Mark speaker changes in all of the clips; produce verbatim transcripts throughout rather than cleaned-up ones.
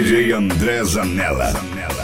Speaker 1: D J André Zanella.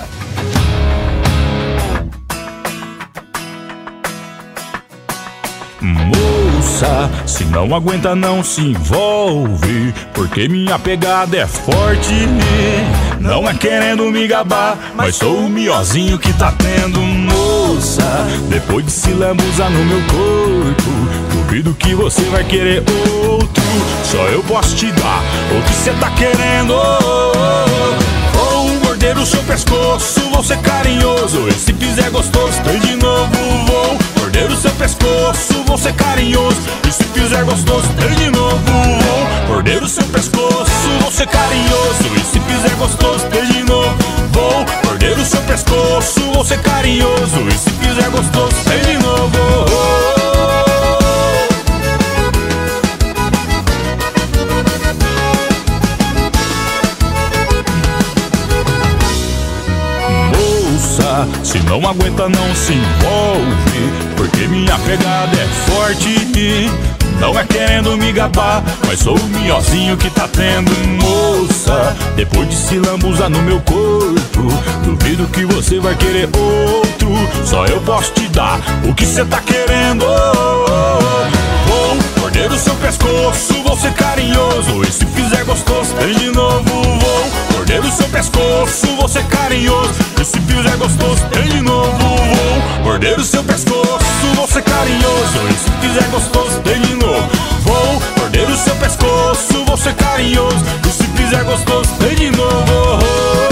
Speaker 2: Moça, se não aguenta não se envolve, porque minha pegada é forte. Não é querendo me gabar, mas sou o miozinho que tá tendo. Moça, depois de se lambuzar no meu corpo, duvido que você vai querer outro. Só eu posso te dar o que cê tá querendo. Vou morder o seu pescoço, vou ser carinhoso, e se fizer gostoso tem de novo. Vou morder o seu pescoço, vou ser carinhoso, e se fizer gostoso tem de novo. Vou morder o seu pescoço, vou ser carinhoso, e se fizer gostoso tem de novo. Vou morder o seu pescoço, vou ser carinhoso, e se fizer gostoso tem de novo. Se não aguenta não se envolve, porque minha pegada é forte. Não é querendo me gabar, mas sou o miozinho que tá tendo. Moça, depois de se lambuzar no meu corpo, duvido que você vai querer outro. Só eu posso te dar o que cê tá querendo. Vou morder o seu pescoço, vou ser carinhoso, e se fizer gostoso tem de novo. Vou morder o seu pescoço, vou ser carinhoso, e se fizer gostoso tem de novo. Vou morder o seu pescoço, vou ser carinhoso, e se fizer gostoso tem de novo. Vou morder o seu pescoço, vou ser carinhoso, e se fizer gostoso tem de novo.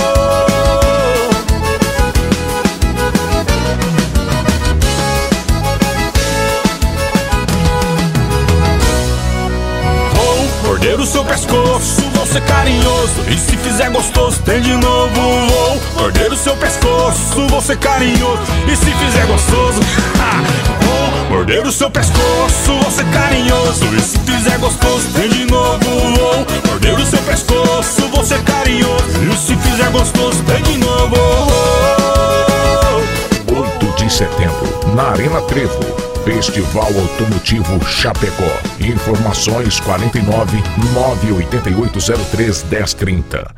Speaker 2: Morder o seu pescoço, vou ser carinhoso, e se fizer gostoso tem de novo. Vou morder o seu pescoço, vou ser carinhoso, e se fizer gostoso vou morder o seu pescoço, vou ser carinhoso, e se fizer gostoso tem de novo. Vou morder o seu pescoço, vou ser carinhoso, e se fizer gostoso tem de novo.
Speaker 3: oito de setembro, na Arena Trevo, Festival Automotivo Chapecó. Informações quarenta e nove, nove oito oito zero três, dez trinta.